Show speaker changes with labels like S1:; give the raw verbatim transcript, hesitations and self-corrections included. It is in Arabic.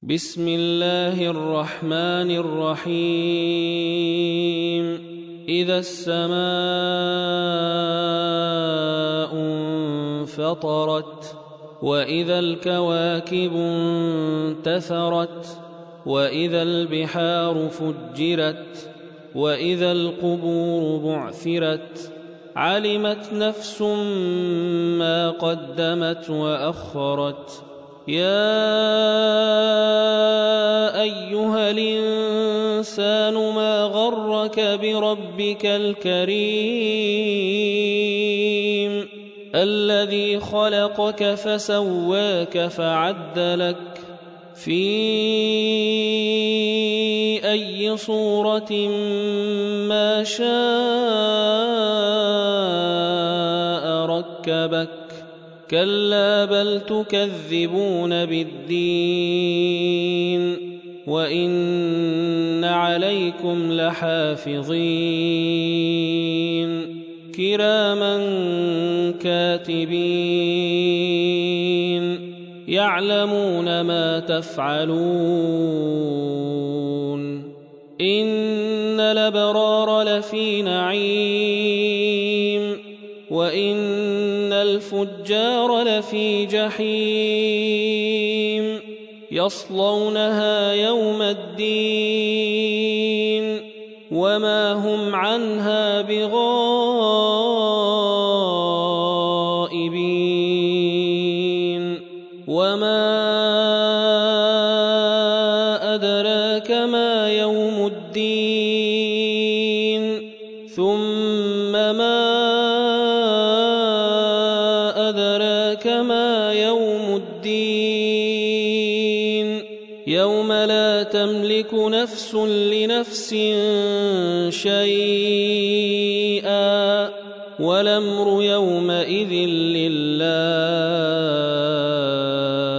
S1: بسم الله الرحمن الرحيم إذا السماء انفطرت وإذا الكواكب انتثرت وإذا البحار فجرت وإذا القبور بعثرت علمت نفس ما قدمت وأخرت يا أيها الإنسان ما غرك بربك الكريم الذي خلقك فسواك فعدلك في أي صورة ما شاء ركبك كلا بل تكذبون بالدين وإن عليكم لحافظين كراما كاتبين يعلمون ما تفعلون إن الأبرار لفي نعيم وإن الفجار لفي جحيم يصلونها يوم الدين وما هم عنها بغائبين وما أدراك ما يوم الدين ثم ما أدراك ما يوم الدين يوم لا تملك نفس لنفس شيئا والأمر يومئذ لله